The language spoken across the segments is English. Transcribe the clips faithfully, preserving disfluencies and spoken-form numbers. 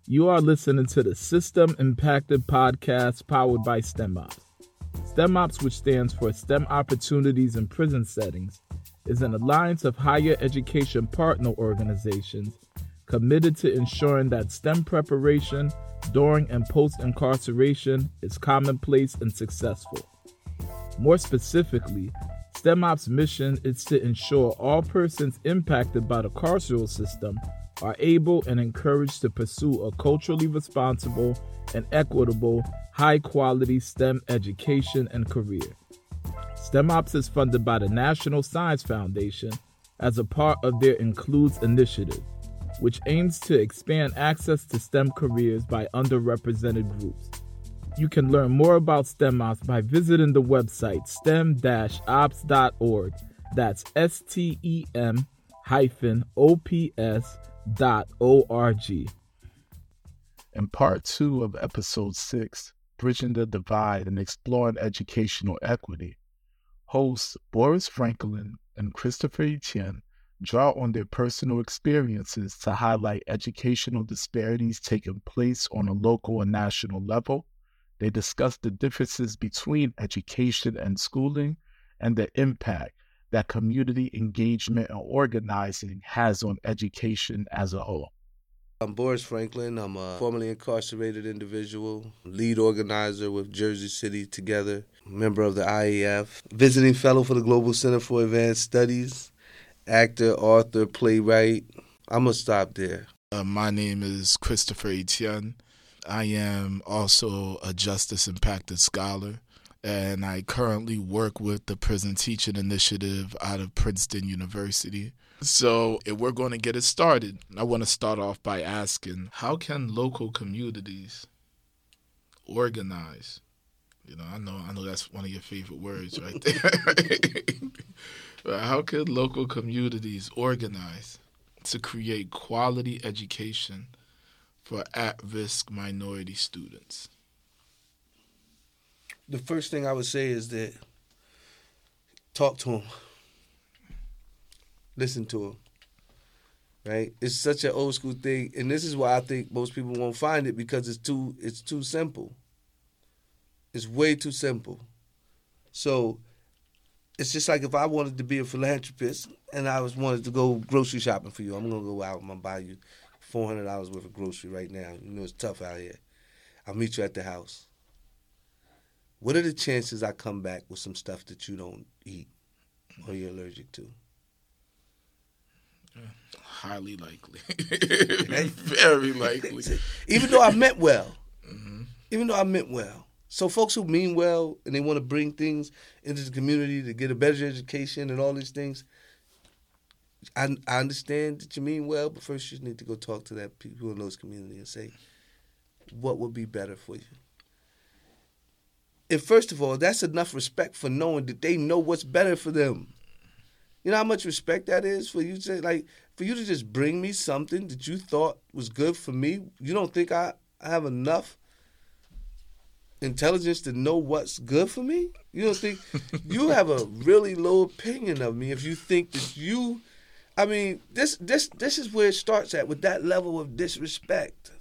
You are listening to the System Impacted Podcast powered by STEMOps. STEMOps, which stands for STEM Opportunities in Prison Settings, is an alliance of higher education partner organizations committed to ensuring that STEM preparation during and post-incarceration is commonplace and successful. More specifically, STEMOps' mission is to ensure all persons impacted by the carceral system are able and encouraged to pursue a culturally responsible and equitable, high-quality STEM education and career. STEMOps is funded by the National Science Foundation as a part of their Includes initiative, which aims to expand access to STEM careers by underrepresented groups. You can learn more about STEMOps by visiting the website stem dash ops dot org. That's S T E M hyphen O P S dot O R G. In part two of episode six, Bridging the Divide and Exploring Educational Equity, hosts Boris Franklin and Christopher Etienne draw on their personal experiences to highlight educational disparities taking place on a local and national level. They discuss the differences between education and schooling and the impact that community engagement and organizing has on education as a whole. I'm Boris Franklin. I'm a formerly incarcerated individual, lead organizer with Jersey City Together, member of the I A F, visiting fellow for the Global Center for Advanced Studies, actor, author, playwright. I'm going to stop there. Uh, my name is Christopher Etienne. I am also a justice impacted scholar, and I currently work with the Prison Teaching Initiative out of Princeton University. So if we're going to get it started, I want to start off by asking, how can local communities organize? You know, I know I know that's one of your favorite words right there. But how can local communities organize to create quality education for at-risk minority students? The first thing I would say is that talk to them. Listen to them. Right? It's such an old school thing, and this is why I think most people won't find it, because it's too it's too simple. It's way too simple. So it's just like if I wanted to be a philanthropist and I was wanted to go grocery shopping for you. I'm gonna go out and I'm gonna buy you four hundred dollars worth of grocery right now. You know it's tough out here. I'll meet you at the house. What are the chances I come back with some stuff that you don't eat or you're allergic to? Highly likely. Very likely. Even though I meant well. Mm-hmm. Even though I meant well. So folks who mean well and they want to bring things into the community to get a better education and all these things, I, I understand that you mean well, but first you need to go talk to that people in those communities and say, what would be better for you? And first of all, that's enough respect for knowing that they know what's better for them. You know how much respect that is for you to say, like, for you to just bring me something that you thought was good for me? You don't think I, I have enough intelligence to know what's good for me? You don't think you have a really low opinion of me if you think that you, I mean, this this this is where it starts at, with that level of disrespect.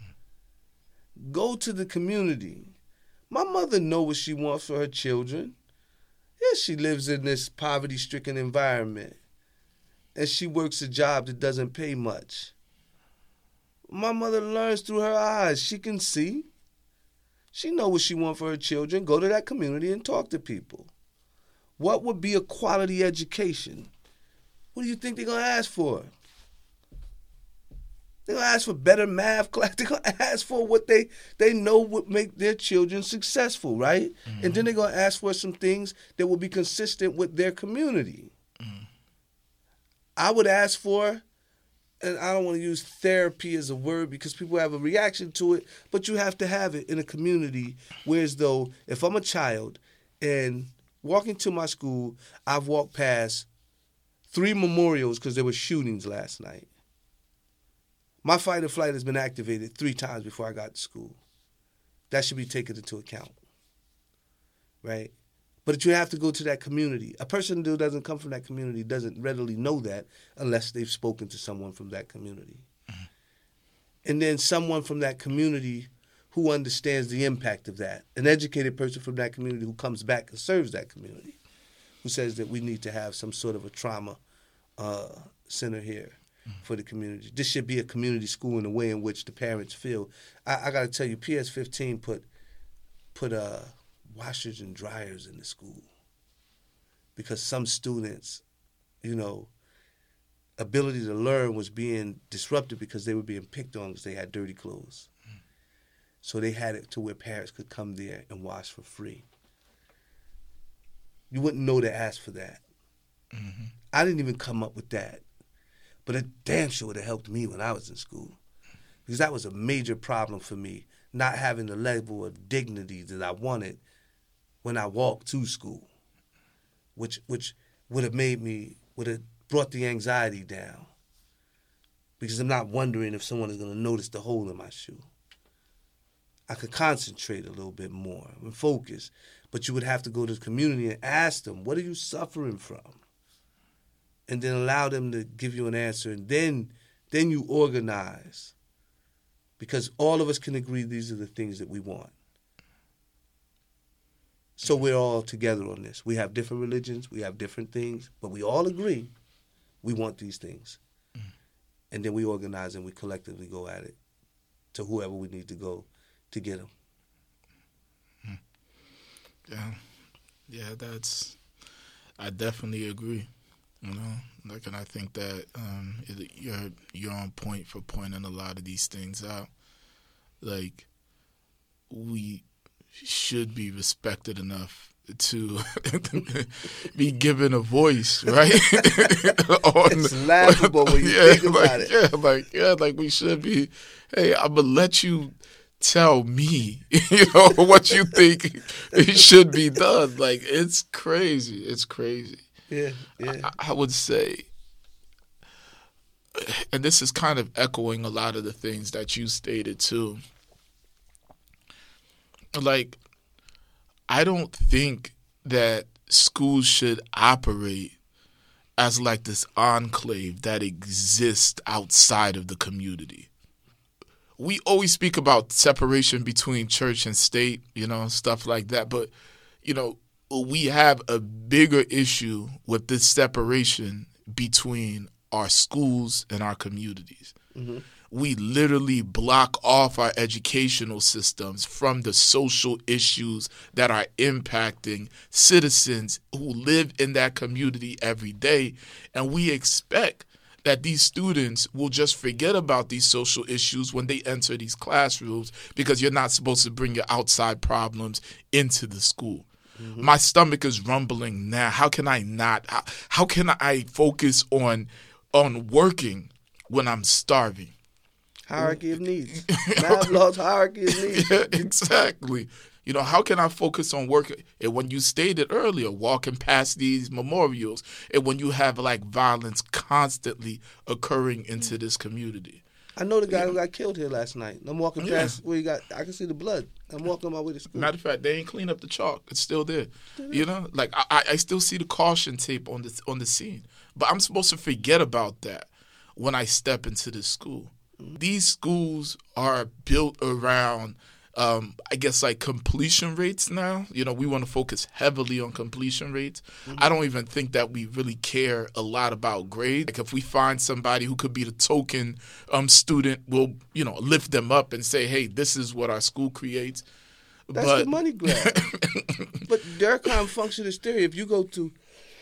Go to the community. My mother knows what she wants for her children. Yes, she lives in this poverty-stricken environment, and she works a job that doesn't pay much. My mother learns through her eyes. She can see. She knows what she wants for her children. Go to that community and talk to people. What would be a quality education? What do you think they're going to ask for? They're going to ask for better math class. They're going to ask for what they, they know would make their children successful, right? Mm-hmm. And then they're going to ask for some things that will be consistent with their community. Mm-hmm. I would ask for, and I don't want to use therapy as a word because people have a reaction to it, but you have to have it in a community where as though if I'm a child and walking to my school, I've walked past three memorials because there were shootings last night. My fight or flight has been activated three times before I got to school. That should be taken into account, right? But you have to go to that community. A person who doesn't come from that community doesn't readily know that unless they've spoken to someone from that community. Mm-hmm. and then someone from that community who understands the impact of that, an educated person from that community who comes back and serves that community, who says that we need to have some sort of a trauma uh, center here mm-hmm. for the community. This should be a community school in the way in which the parents feel. I, I got to tell you, P S fifteen put put uh, washers and dryers in the school because some students, you know, ability to learn was being disrupted because they were being picked on because they had dirty clothes. Mm-hmm. So they had it to where parents could come there and wash for free. You wouldn't know to ask for that. Mm-hmm. I didn't even come up with that. But it damn sure would have helped me when I was in school. Because that was a major problem for me, not having the level of dignity that I wanted when I walked to school, which which would have made me, would have brought the anxiety down. Because I'm not wondering if someone is going to notice the hole in my shoe. I could concentrate a little bit more and focus. But you would have to go to the community and ask them, what are you suffering from? And then allow them to give you an answer. And then, then you organize. Because all of us can agree these are the things that we want. So we're all together on this. We have different religions. We have different things. But we all agree we want these things. Mm. And then we organize and we collectively go at it to whoever we need to go to get them. Mm. Yeah, yeah, that's, I definitely agree, you know, like, and I think that um, you're, you're on point for pointing a lot of these things out. Like, we should be respected enough to be given a voice, right? on, it's laughable when you yeah, think like, about it. Yeah, like, yeah, like we should be, hey, I'm going to let you tell me, you know, what you think it should be done. Like, it's crazy. It's crazy. Yeah, yeah. I, I would say, and this is kind of echoing a lot of the things that you stated too. Like, I don't think that schools should operate as like this enclave that exists outside of the community. We always speak about separation between church and state, you know, stuff like that. But, you know, we have a bigger issue with this separation between our schools and our communities. Mm-hmm. We literally block off our educational systems from the social issues that are impacting citizens who live in that community every day. And we expect that these students will just forget about these social issues when they enter these classrooms because you're not supposed to bring your outside problems into the school. Mm-hmm. My stomach is rumbling now. How can I not? How, how can I focus on on working when I'm starving? Hierarchy of needs. Maslow's hierarchy of needs. Yeah, exactly. You know, how can I focus on work? And when you stated earlier, walking past these memorials, and when you have like violence constantly occurring into this community. I know the guy yeah. who got killed here last night. I'm walking past yeah. where he got, I can see the blood. I'm walking on my way to school. Matter of fact, they ain't cleaned up the chalk. It's still there. Still you know, like I, I still see the caution tape on the on the scene. But I'm supposed to forget about that when I step into this school. Mm-hmm. These schools are built around Um, I guess like completion rates now. You know, we want to focus heavily on completion rates. Mm-hmm. I don't even think that we really care a lot about grades. Like if we find somebody who could be the token um, student, we'll, you know, lift them up and say, hey, this is what our school creates. That's but, the money grab. But Durkheim functionist theory, if you go to,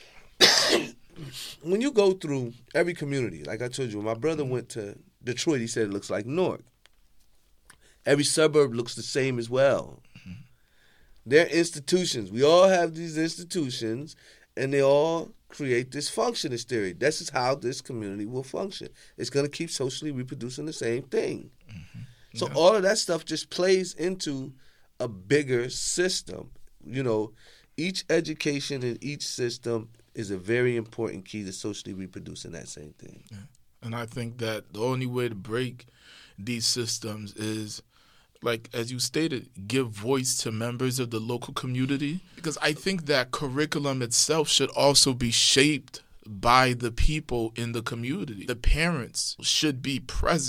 when you go through every community, like I told you, when my brother went to Detroit, he said it looks like Newark. Every suburb looks the same as well. Mm-hmm. They're institutions. We all have these institutions, and they all create this functionist theory. This is how this community will function. It's going to keep socially reproducing the same thing. Mm-hmm. Yeah. So all of that stuff just plays into a bigger system. You know, each education in each system is a very important key to socially reproducing that same thing. Yeah. And I think that the only way to break these systems is, like, as you stated, give voice to members of the local community. Because I think that curriculum itself should also be shaped by the people in the community. The parents should be present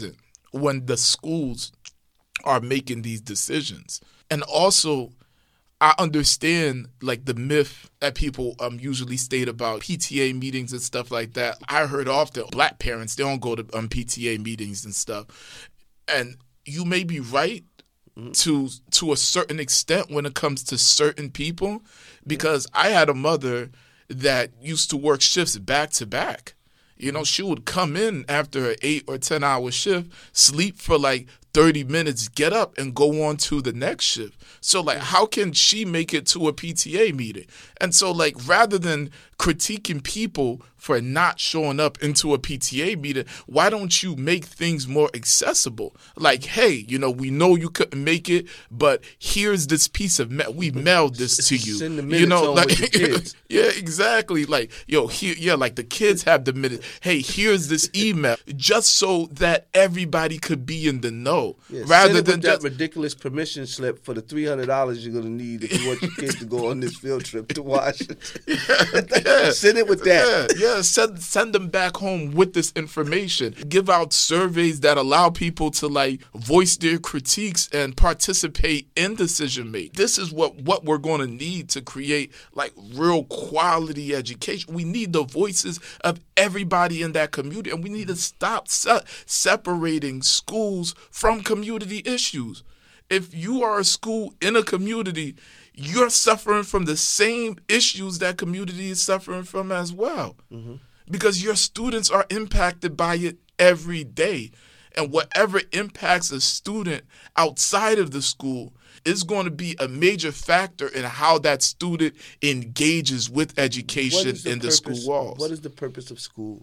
when the schools are making these decisions. And also, I understand like the myth that people um usually state about P T A meetings and stuff like that. I heard often black parents, they don't go to um, P T A meetings and stuff. And you may be right to to a certain extent when it comes to certain people, because I had a mother that used to work shifts back to back. You know, she would come in after an eight or ten hour shift, sleep for like thirty minutes, get up and go on to the next shift. So like, how can she make it to a P T A meeting? And so like, rather than critiquing people for not showing up into a P T A meeting, why don't you make things more accessible? Like, hey, you know, we know you couldn't make it, but here's this piece of mail. We mailed this to you. Send the minutes you know, on like, with the kids. Yeah, exactly. Like, yo, here, yeah, like the kids have the minute. Hey, here's this email, just so that everybody could be in the know, Yeah, rather send it than with just that ridiculous permission slip for the three hundred dollars you're gonna need if you want your kids to go on this field trip to Washington. yeah, Send it with that. Yeah, yeah. Send send them back home with this information. Give out surveys that allow people to like voice their critiques and participate in decision making. This is what what we're going to need to create like real quality education. We need the voices of everybody in that community, and we need to stop se- separating schools from community issues. If you are a school in a community, you're suffering from the same issues that community is suffering from as well. Mm-hmm. Because your students are impacted by it every day. And whatever impacts a student outside of the school is going to be a major factor in how that student engages with education the in the purpose, school walls. What is the purpose of school?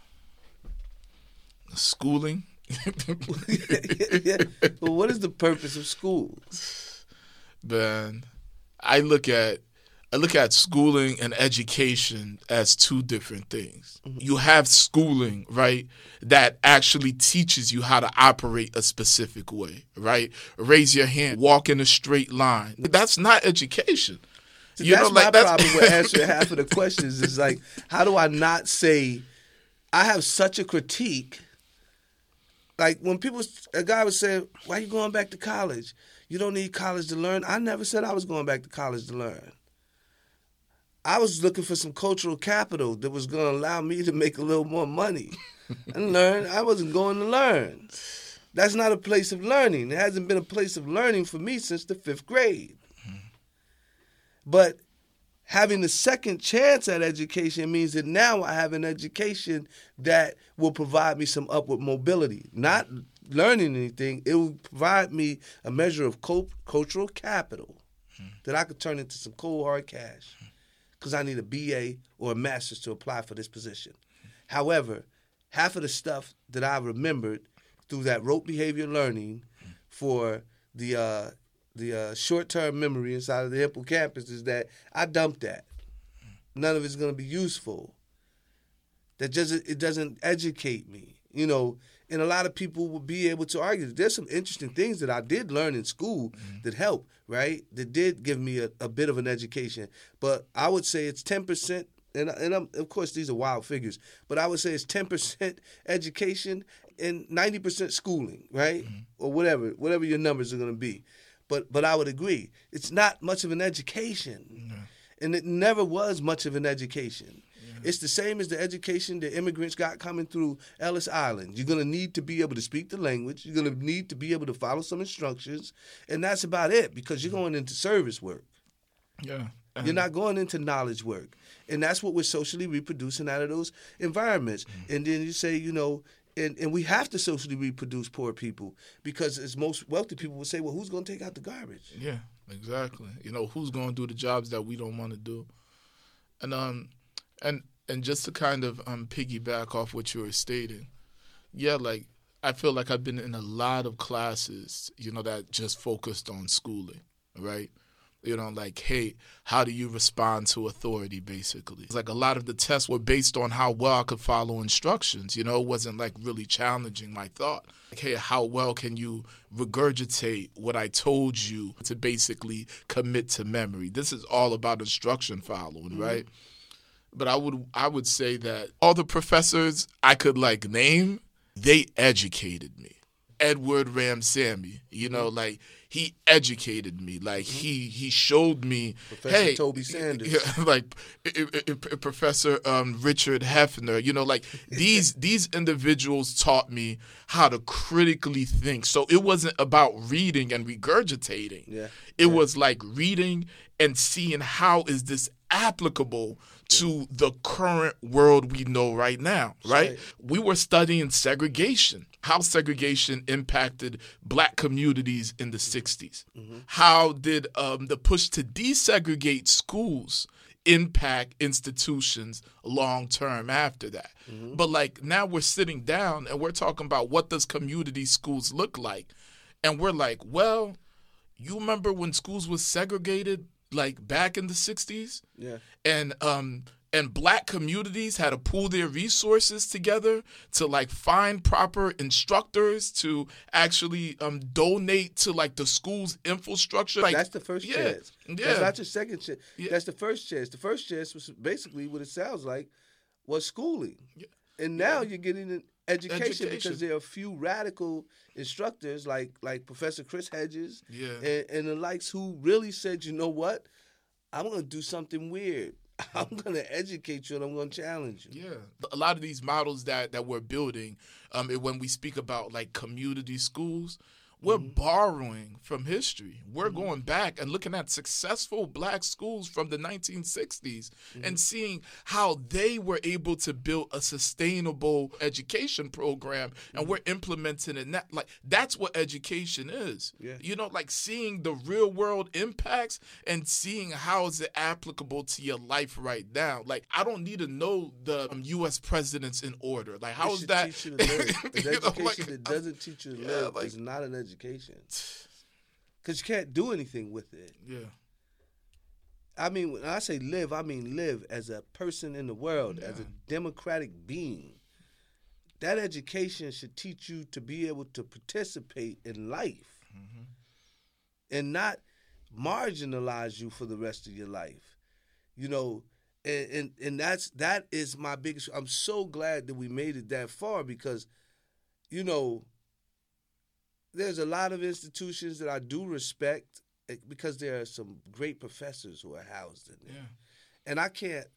Schooling. yeah. Well, what is the purpose of school? Man, I look at I look at schooling and education as two different things. Mm-hmm. You have schooling, right, that actually teaches you how to operate a specific way, right? Raise your hand, walk in a straight line. That's not education. See, you that's know, like, my that's... problem with answering half of the questions is like, how do I not say, I have such a critique. Like when people, a guy was saying, why are you going back to college? You don't need college to learn. I never said I was going back to college to learn. I was looking for some cultural capital that was going to allow me to make a little more money and learn. I wasn't going to learn. That's not a place of learning. It hasn't been a place of learning for me since the fifth grade. Mm-hmm. But having a second chance at education means that now I have an education that will provide me some upward mobility. Not learning anything, it will provide me a measure of cultural capital mm-hmm. that I could turn into some cold hard cash because I need a B A or a master's to apply for this position. Mm-hmm. However, half of the stuff that I remembered through that rote behavior learning mm-hmm. for the uh, the uh, short-term memory inside of the hippocampus is that I dumped that. None of it's going to be useful. That just it doesn't educate me, you know. And a lot of people will be able to argue that there's some interesting things that I did learn in school mm-hmm. that helped, right? That did give me a, a bit of an education. But I would say it's ten percent, and and I'm, of course these are wild figures, but I would say it's ten percent education and ninety percent schooling, right? Mm-hmm. Or whatever, whatever your numbers are going to be. But but I would agree, it's not much of an education, no. And it never was much of an education. Yeah. It's the same as the education that immigrants got coming through Ellis Island. You're going to need to be able to speak the language. You're going to need to be able to follow some instructions, and that's about it because you're going into service work. Yeah, you're not going into knowledge work, and that's what we're socially reproducing out of those environments. Mm-hmm. And then you say, you know. And and we have to socially reproduce poor people because as most wealthy people would say, well, who's going to take out the garbage? Yeah, exactly. You know, who's going to do the jobs that we don't want to do? And um, and and just to kind of um piggyback off what you were stating, yeah, like I feel like I've been in a lot of classes, you know, that just focused on schooling, right? You know, like, hey, how do you respond to authority, basically? It's like a lot of the tests were based on how well I could follow instructions. You know, it wasn't like really challenging my thought. Like, hey, how well can you regurgitate what I told you to basically commit to memory? This is all about instruction following, mm-hmm. right? But I would I would say that all the professors I could like name, they educated me. Edward Ramsamy. You know, Mm-hmm. like he educated me. Like Mm-hmm. he he showed me, Professor hey, Toby Sanders. yeah, like I- I- I- Professor um, Richard Hefner. You know, like these these individuals taught me how to critically think. So it wasn't about reading and regurgitating. Yeah. It Yeah. was like reading and seeing how is this applicable to the current world we know right now, right? Right. We were studying segregation, how segregation impacted black communities in the sixties. Mm-hmm. How did um, the push to desegregate schools impact institutions long term after that? Mm-hmm. But like now we're sitting down and we're talking about what does community schools look like? And we're like, well, you remember when schools was segregated like back in the sixties? Yeah. And um and black communities had to pool their resources together to like find proper instructors to actually um donate to like the school's infrastructure. Like That's the first yeah, chance. yeah. That's not your second chance. Yeah. That's the first chance. The first chance was basically what it sounds like was schooling. Yeah. And now you're getting an education, Education. because there are a few radical instructors like like Professor Chris Hedges Yeah. and, and the likes who really said, you know what? I'm going to do something weird. I'm going to educate you and I'm going to challenge you. Yeah, a lot of these models that, that we're building, um, and when we speak about like community schools, we're Mm-hmm. borrowing from history. We're going back and looking at successful black schools from the nineteen sixties Mm-hmm. and seeing how they were able to build a sustainable education program, and Mm-hmm. we're implementing it. That, like that's what education is. Yeah. You know, like seeing the real world impacts and seeing how is it applicable to your life right now. Like I don't need to know the um, U S presidents in order. Like how It is should that? teach you to live. An You know, education like, that doesn't teach you to yeah, live like- is not an education. Because you can't do anything with it. Yeah. I mean, when I say live, I mean live as a person in the world, as a Yeah. democratic being. That education should teach you to be able to participate in life Mm-hmm. and not marginalize you for the rest of your life. You know, and, and and that's that is my biggest. I'm so glad that we made it that far because, you know, there's a lot of institutions that I do respect eh, because there are some great professors who are housed in there. Yeah. And I can't,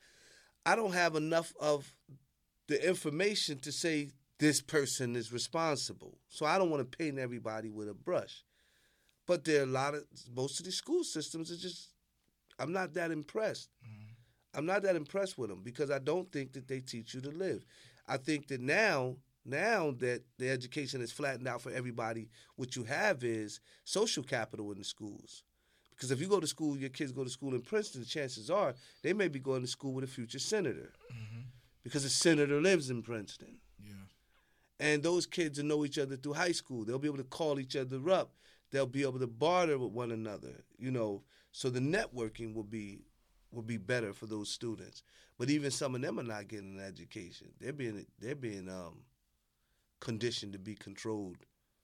I don't have enough of the information to say this person is responsible. So I don't want to paint everybody with a brush. But there are a lot of, most of the school systems are just, I'm not that impressed. I'm not that impressed with them because I don't think that they teach you to live. I think that now, now that the education is flattened out for everybody, what you have is social capital in the schools. Because if you go to school, your kids go to school in Princeton, the chances are they may be going to school with a future senator. Mm-hmm. Because a senator lives in Princeton. Yeah. And those kids will know each other through high school. They'll be able to call each other up. They'll be able to barter with one another, you know. So the networking will be will be better for those students. But even some of them are not getting an education. They're being they're being um, conditioned to be controlled,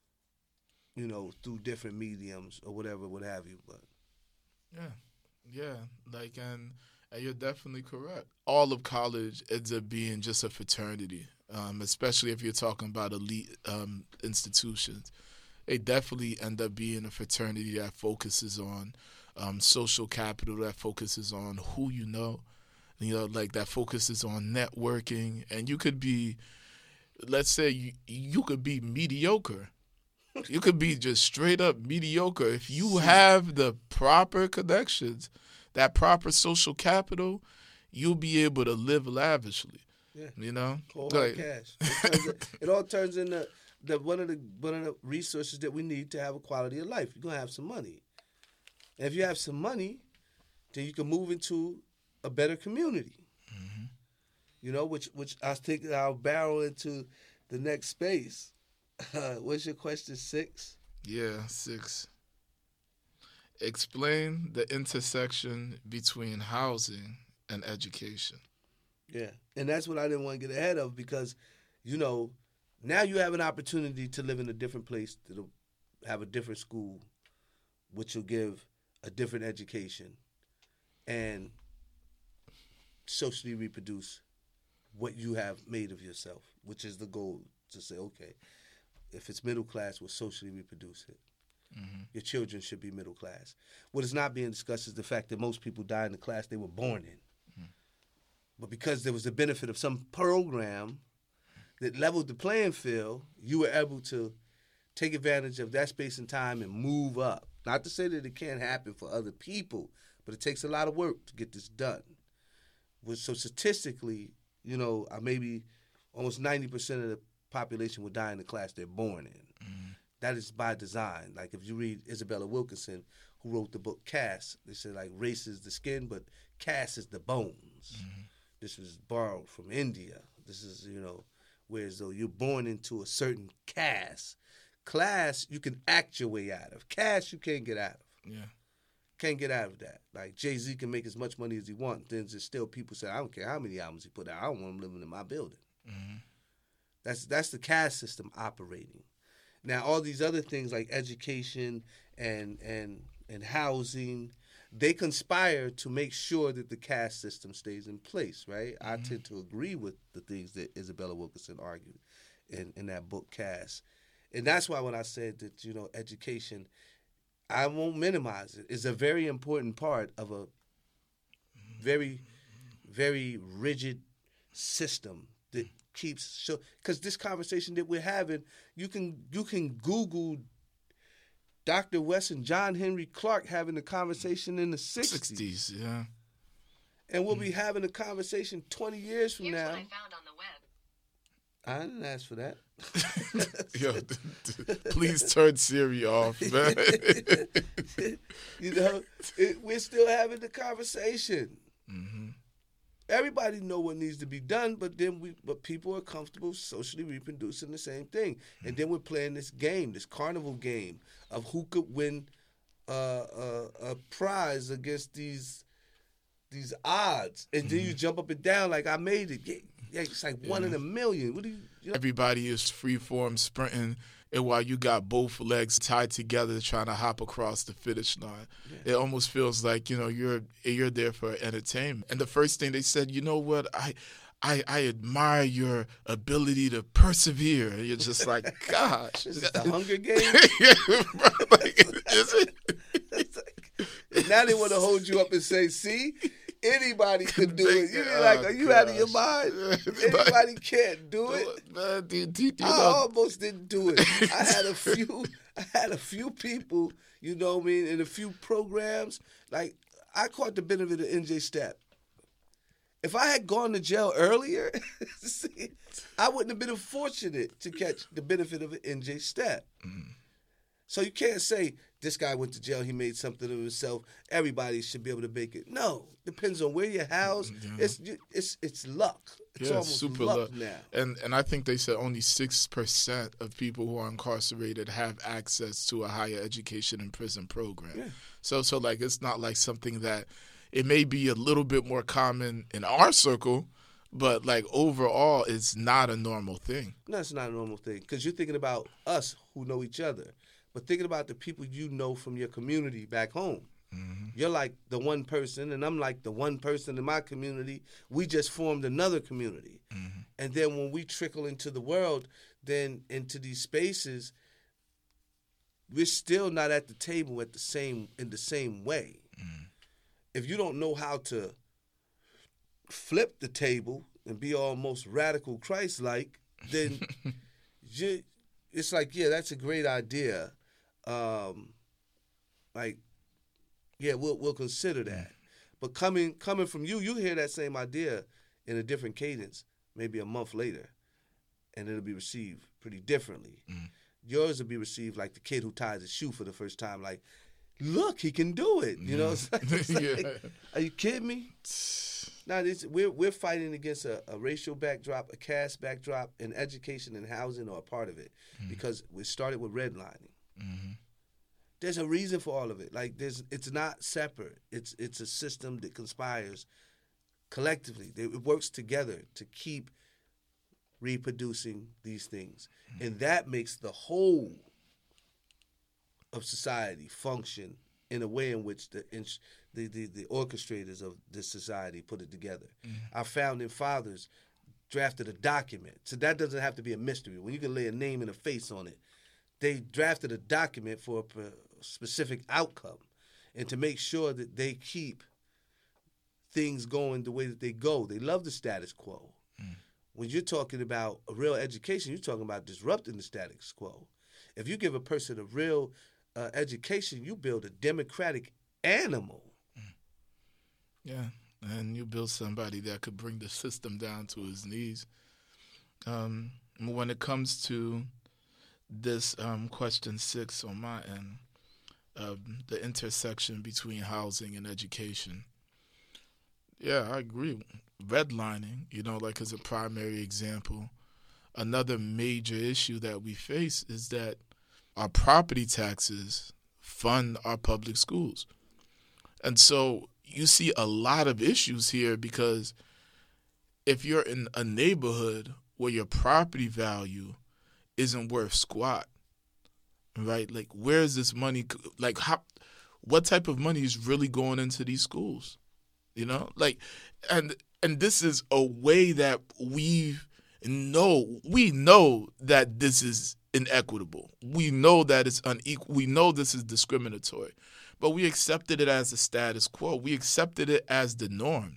you know, through different mediums or whatever, what have you. But Yeah, yeah, like and, and you're definitely correct. All of college ends up being just a fraternity, um, especially if you're talking about elite um, institutions. They definitely end up being a fraternity that focuses on um, social capital, that focuses on who you know, you know, like that focuses on networking. And you could be, let's say, you, you could be mediocre. You could be just straight up mediocre. If you have the proper connections, that proper social capital, you'll be able to live lavishly. yeah, You know? cold Like- hard cash. It, turns, it all turns into the one of the one of the resources that we need to have a quality of life. You're gonna have some money. And if you have some money, then you can move into a better community. Mm-hmm. You know, which which I think I'll barrel into the next space. Uh, what's your question six? Yeah, six. Explain the intersection between housing and education. Yeah, and that's what I didn't want to get ahead of because, you know, now you have an opportunity to live in a different place, to have a different school, which will give a different education, and socially reproduce what you have made of yourself, which is the goal to say, okay, if it's middle class, we'll socially reproduce it. Mm-hmm. Your children should be middle class. What is not being discussed is the fact that most people die in the class they were born in. Mm-hmm. But because there was the benefit of some program that leveled the playing field, you were able to take advantage of that space and time and move up. Not to say that it can't happen for other people, but it takes a lot of work to get this done. So statistically, you know, maybe almost ninety percent of the population will die in the class they're born in. Mm-hmm. That is by design. Like if you read Isabella Wilkerson, who wrote the book Caste, they said like race is the skin, but caste is the bones. Mm-hmm. This was borrowed from India. This is, you know, whereas though you're born into a certain caste. Class, you can act your way out of. Caste, you can't get out of. Yeah. Can't get out of that. Like Jay-Z can make as much money as he wants. Then there's still people say, I don't care how many albums he put out. I don't want him living in my building. Mm-hmm. That's that's the caste system operating. Now, all these other things like education and and and housing, they conspire to make sure that the caste system stays in place, right? Mm-hmm. I tend to agree with the things that Isabella Wilkerson argued in, in that book, Caste. And that's why when I said that, you know, education, I won't minimize it. It's a very important part of a very, very rigid system that keeps so. Because this conversation that we're having, you can you can Google Doctor West and John Henry Clark having a conversation in the sixties. sixties, yeah. And we'll be having a conversation twenty years from Here's now. what I found on the web. I didn't ask for that. Yo, d- d- please turn Siri off, man. You know, it, we're still having the conversation. Mm-hmm. Everybody know what needs to be done, but then we, but people are comfortable socially reproducing the same thing, and then we're playing this game, this carnival game of who could win uh, a, a prize against these these odds, and then you jump up and down like I made it. Yeah, yeah, it's like one Yeah. in a million. What do you? you know? Everybody is freeform sprinting, and while you got both legs tied together trying to hop across the finish line, Yeah. it almost feels like, you know, you're you're there for entertainment. And the first thing they said, you know what, I I, I admire your ability to persevere. And you're just like, gosh. This is the Hunger Games. Yeah, bro, like, is it? It's like, now they want to hold you up and say, see, anybody could do it. You be Oh, like, are you out of your gosh. mind? Anybody can't do it. Man, dude, dude, you I know, almost didn't do it. I had a few, I had a few people, you know what I mean, in a few programs. Like, I caught the benefit of N J Step. If I had gone to jail earlier, see, I wouldn't have been fortunate to catch the benefit of an N J Step. Mm. So you can't say, this guy went to jail, he made something of himself, everybody should be able to make it. No, depends on where you're housed. Yeah. It's it's it's luck. It's Yeah, almost super luck, luck. now. And and I think they said only six percent of people who are incarcerated have access to a higher education in prison program. Yeah. So so like it's not like something that it may be a little bit more common in our circle, but like overall it's not a normal thing. No, it's not a normal thing because you're thinking about us who know each other, but thinking about the people you know from your community back home. Mm-hmm. You're like the one person, and I'm like the one person in my community. We just formed another community. Mm-hmm. And then when we trickle into the world, then into these spaces, we're still not at the table at the same in the same way. Mm-hmm. If you don't know how to flip the table and be almost radical Christ-like, then you, it's like, yeah, that's a great idea. Um, like, yeah, we'll we'll consider that. But coming coming from you, you hear that same idea in a different cadence, maybe a month later, and it'll be received pretty differently. Mm. Yours will be received like the kid who ties his shoe for the first time, like, look, he can do it. You know, it's like, it's like, Yeah. are you kidding me? Now, this, we're we're fighting against a, a racial backdrop, a caste backdrop, and education and housing are a part of it because we started with redlining. Mm-hmm. There's a reason for all of it. Like there's, it's not separate. It's it's a system that conspires collectively. It works together to keep reproducing these things, and that makes the whole of society function in a way in which the the the, the orchestrators of this society put it together. Our founding fathers drafted a document. So that doesn't have to be a mystery. When you can lay a name and a face on it. They drafted a document for a specific outcome and to make sure that they keep things going the way that they go. They love the status quo. Mm. When you're talking about a real education, you're talking about disrupting the status quo. If you give a person a real uh, education, you build a democratic animal. Mm. Yeah, and you build somebody that could bring the system down to his knees. Um, when it comes to this um, question six on my end, um, the intersection between housing and education. Yeah, I agree. Redlining, you know, like as a primary example. Another major issue that we face is that our property taxes fund our public schools. And so you see a lot of issues here because if you're in a neighborhood where your property value isn't worth squat, right? Like, where is this money? Like, how? What type of money is really going into these schools? You know, like, and and this is a way that we know we know that this is inequitable. We know that it's unequal. We know this is discriminatory, but we accepted it as the status quo. We accepted it as the norm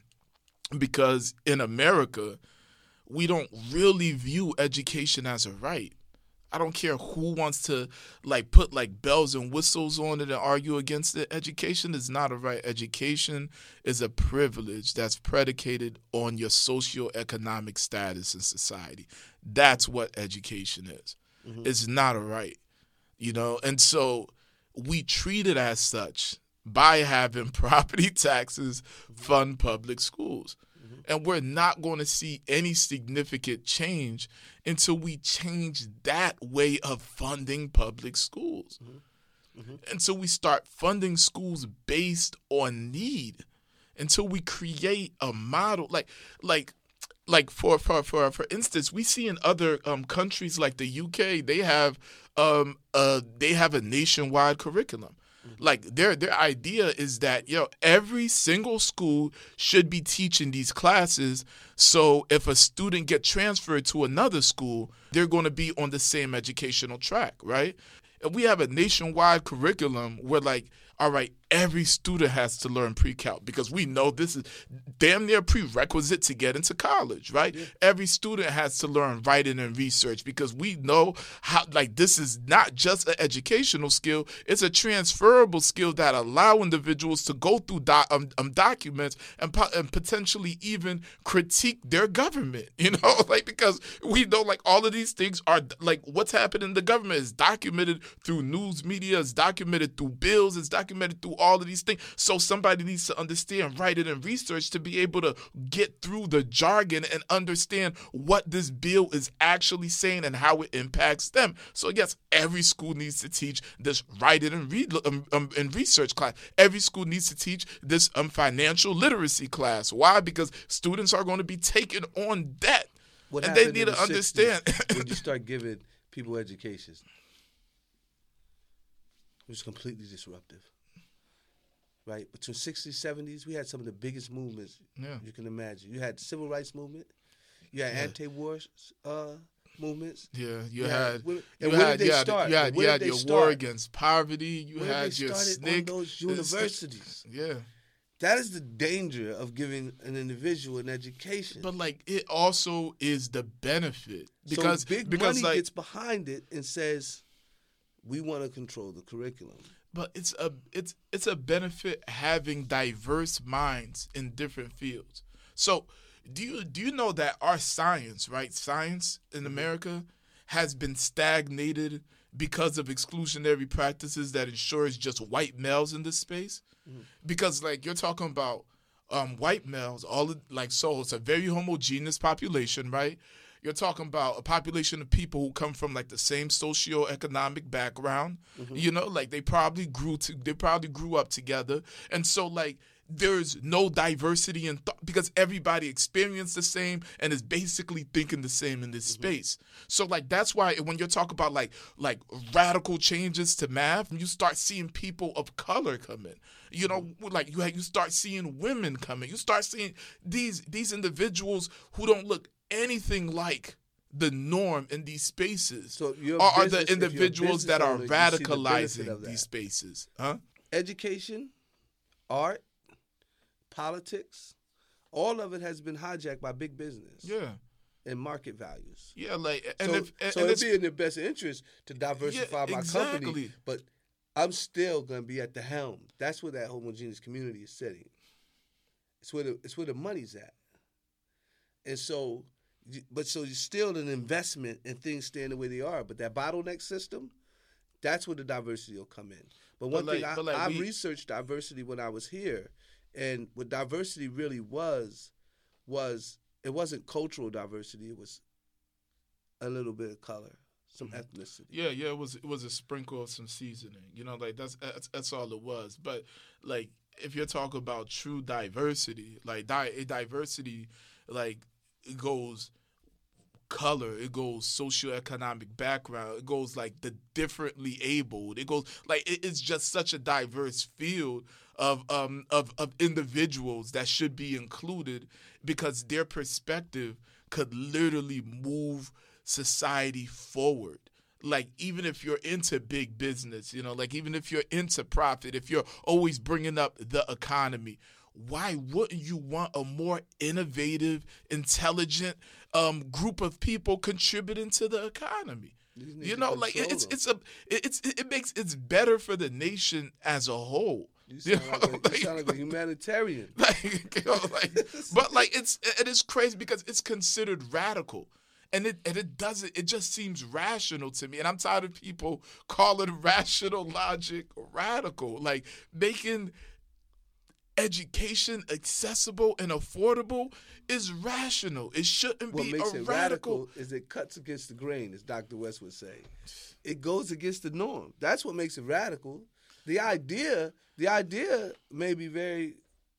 because in America, we don't really view education as a right. I don't care who wants to like put like bells and whistles on it and argue against it. Education is not a right. Education is a privilege that's predicated on your socioeconomic status in society. That's what education is. Mm-hmm. It's not a right, you know? And so we treat it as such by having property taxes fund public schools. And we're not going to see any significant change until we change that way of funding public schools. Mm-hmm. Mm-hmm. And so we start funding schools based on need until we create a model. Like, like, like for for for, for instance, we see in other um, countries like the U K, they have um uh they have a nationwide curriculum. Like their their idea is that, you know, every single school should be teaching these classes. So if a student get transferred to another school, they're going to be on the same educational track, right? And we have a nationwide curriculum where, like, all right, every student has to learn pre-calc because we know this is damn near prerequisite to get into college, right? Yeah. Every student has to learn writing and research because we know how, like, this is not just an educational skill, it's a transferable skill that allow individuals to go through doc, um, um, documents and, po- and potentially even critique their government, you know, like, because we know, like, all of these things are, like, what's happening in the government is documented through news media, it's documented through bills, it's documented through all of these things. So somebody needs to understand, write it, and research to be able to get through the jargon and understand what this bill is actually saying and how it impacts them. So yes, every school needs to teach this write it and read um, um, and research class. Every school needs to teach this um, financial literacy class. Why? Because students are going to be taking on debt, what and they need to understand. When you start giving people education, it was completely disruptive. Right? Between sixties, seventies, we had some of the biggest movements yeah. you can imagine. You had the civil rights movement. You had yeah. anti-war uh, movements. Yeah, you, you had, had where, you and where had, did they you had, start? You had, you had your start? war against poverty. You where had they your started SNCC. on those universities. Yeah. That is the danger of giving an individual an education. But, like, it also is the benefit. Because, so big because, money like, gets behind it and says, we want to control the curriculum. But it's a it's it's a benefit having diverse minds in different fields. So do you do you know that our science, right? Science in America has been stagnated because of exclusionary practices that ensures just white males in this space? Mm-hmm. Because, like, you're talking about um, white males, all of, like, so it's a very homogeneous population, right? You're talking about a population of people who come from, like, the same socioeconomic background. Mm-hmm. You know, like, they probably grew to, they probably grew up together, and so, like, there's no diversity in thought because everybody experienced the same and is basically thinking the same in this mm-hmm. space. So, like, that's why when you're talking about, like, like radical changes to math, you start seeing people of color come in. You know, like, you you start seeing women come in. You start seeing these these individuals who don't look anything like the norm in these spaces, So your or are business- the if you're a individuals that business are owner, you see the benefit radicalizing of that. these spaces? Huh? Education, art, politics, all of it has been hijacked by big business Yeah. and market values. Yeah, like, and so if, and, so and it'd it's, be in their best interest to diversify Yeah, my exactly. company, but I'm still going to be at the helm. That's where that homogeneous community is sitting. It's where the, it's where the money's at. And so, you- but so you're still an investment in things staying the way they are. But that bottleneck system, that's where the diversity will come in. But one But thing, like- I, but like I we- researched diversity when I was here. And what diversity really was, was it wasn't cultural diversity. It was a little bit of color, some ethnicity. Yeah, yeah, it was it was a sprinkle of some seasoning. You know, like that's that's, that's all it was. But like, if you're talking about true diversity, like di- diversity, like it goes color, it goes socioeconomic background, it goes like the differently abled, it goes like it, it's just such a diverse field of um of of individuals that should be included because their perspective could literally move society forward. Like, even if you're into big business, you know, like even if you're into profit, if you're always bringing up the economy, why wouldn't you want a more innovative, intelligent um, group of people contributing to the economy? You need You to know, like control it's them. it's a it's it makes it's better for the nation as a whole. You You sound, know, like, a, you like- sound like a humanitarian. like, you know, like, but like it's it is crazy because it's considered radical, and it and it doesn't. It just seems rational to me, and I'm tired of people calling rational logic radical, like making education accessible and affordable is rational. It shouldn't What be makes a it radical. radical is it cuts against the grain, as Doctor West would say. It goes against the norm. That's what makes it radical. The idea, the idea may be very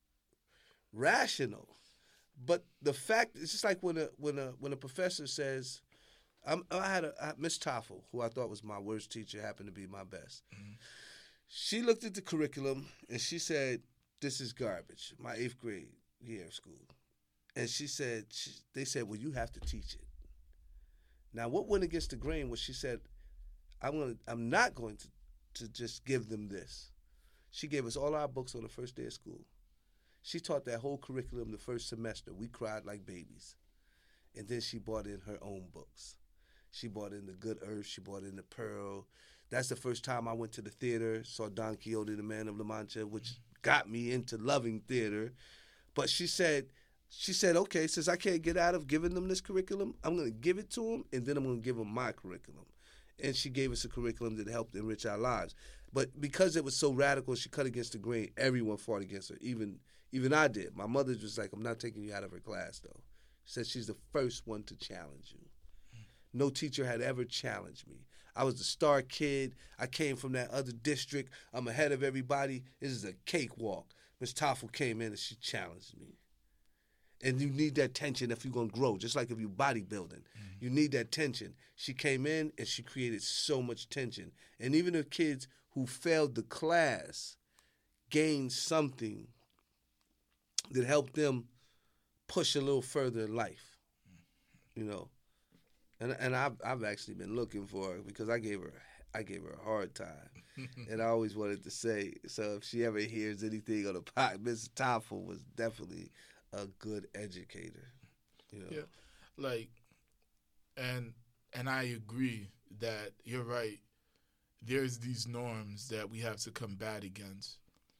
rational, but the fact it's just like when a when a when a professor says, I'm, I had a I, Miss Toffel, who I thought was my worst teacher, happened to be my best. Mm-hmm. She looked at the curriculum and she said, "This is garbage." My eighth grade year of school. And she said, she, they said, "Well, you have to teach it." Now, what went against the grain was she said, "I'm gonna, I'm not going to, to just give them this." She gave us all our books on the first day of school. She taught that whole curriculum the first semester. We cried like babies. And then she brought in her own books. She brought in The Good Earth. She brought in The Pearl. That's the first time I went to the theater, saw Don Quixote, the Man of La Mancha, which got me into loving theater. But she said, she said, okay, since I can't get out of giving them this curriculum, I'm going to give it to them, and then I'm going to give them my curriculum. And she gave us a curriculum that helped enrich our lives. But because it was so radical, she cut against the grain, everyone fought against her, even even I did. My mother was like, "I'm not taking you out of her class, though." She said she's the first one to challenge you. No teacher had ever challenged me. I was the star kid. I came from that other district. I'm ahead of everybody. This is a cakewalk. Miss Toffel came in and she challenged me. And you need that tension if you're going to grow, just like if you're bodybuilding. Mm-hmm. You need that tension. She came in and she created so much tension. And even the kids who failed the class gained something that helped them push a little further in life, you know. And and I've I've actually been looking for her because I gave her I gave her a hard time, and I always wanted to say, so if she ever hears anything on the pod, Missus Toffel was definitely a good educator, you know. Yeah, like, and and I agree that you're right. There's these norms that we have to combat against.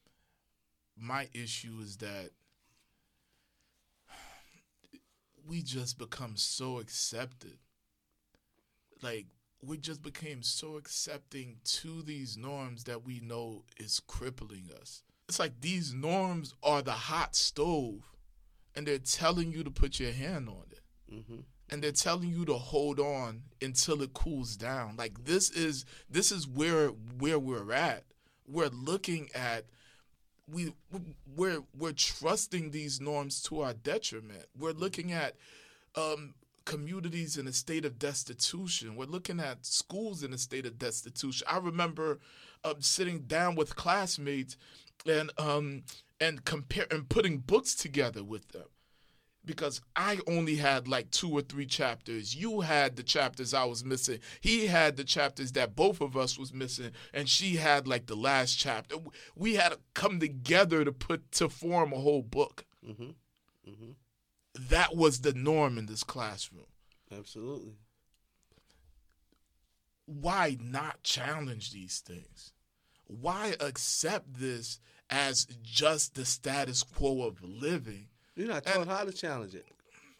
My issue is that we just become so accepted. Like, we just became so accepting to these norms that we know is crippling us. It's like these norms are the hot stove, and they're telling you to put your hand on it. Mm-hmm. And they're telling you to hold on until it cools down. Like, this is this is where where we're at. We're looking at we we're we're trusting these norms to our detriment. We're looking at um, communities in a state of destitution. We're looking at schools in a state of destitution. I remember um, sitting down with classmates and um and compare and putting books together with them. because I only had like two or three chapters. You had the chapters I was missing. He had the chapters that both of us was missing, and she had like the last chapter. We had to come together to put to form a whole book. Mm-hmm. Mm-hmm. That was the norm in this classroom. Absolutely. Why not challenge these things? Why accept this as just the status quo of living? You're not taught how to challenge it.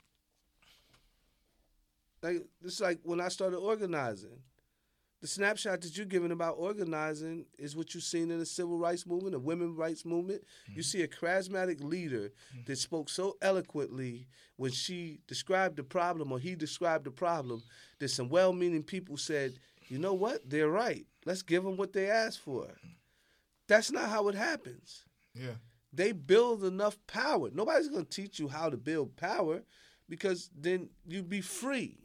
Like it's like when I started organizing. The snapshot that you're giving about organizing is what you've seen in the civil rights movement, the women's rights movement. Mm-hmm. You see a charismatic leader mm-hmm. that spoke so eloquently when she described the problem or he described the problem that some well-meaning people said, you know what, they're right. Let's give them what they asked for. That's not how it happens. Yeah. They build enough power. Nobody's going to teach you how to build power because then you'd be free.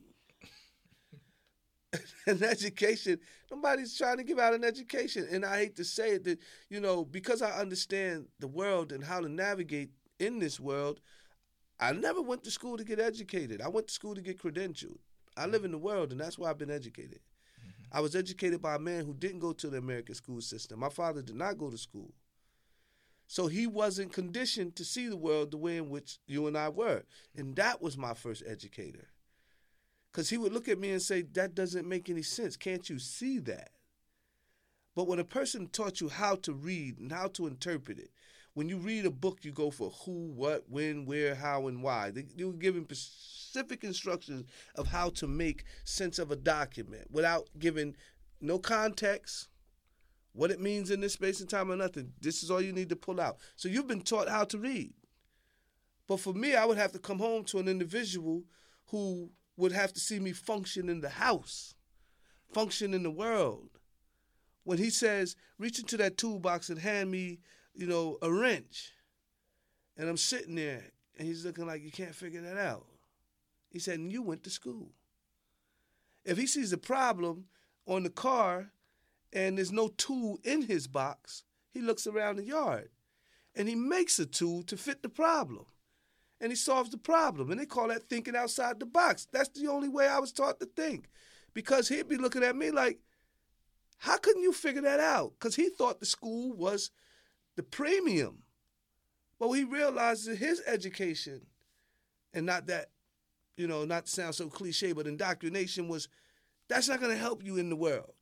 An education, nobody's trying to give out an education. And I hate to say it, that, you know, because I understand the world and how to navigate in this world, I never went to school to get educated. I went to school to get credentialed. I live in the world, and that's why I've been educated. Mm-hmm. I was educated by a man who didn't go to the American school system. My father did not go to school. So he wasn't conditioned to see the world the way in which you and I were. And that was my first educator. Because he would look at me and say, that doesn't make any sense. Can't you see that? But when a person taught you how to read and how to interpret it, when you read a book, you go for who, what, when, where, how, and why. They, they were giving specific instructions of how to make sense of a document without giving no context, what it means in this space and time or nothing. This is all you need to pull out. So you've been taught how to read. But for me, I would have to come home to an individual who would have to see me function in the house, function in the world. When he says, reach into that toolbox and hand me, you know, a wrench, and I'm sitting there, and he's looking like, you can't figure that out. He said, and you went to school. If he sees a problem on the car and there's no tool in his box, he looks around the yard, and he makes a tool to fit the problem. And he solves the problem. And they call that thinking outside the box. That's the only way I was taught to think. Because he'd be looking at me like, how couldn't you figure that out? Because he thought the school was the premium. But he realized that his education, and not that, you know, not to sound so cliche, but indoctrination was, that's not going to help you in the world.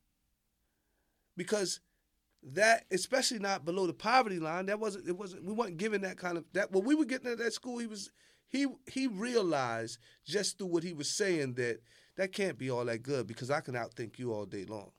Because that, especially not below the poverty line, that wasn't, it wasn't, we weren't given that kind of, that, when we were getting at that school, he was, he, he realized just through what he was saying that that can't be all that good because I can outthink you all day long.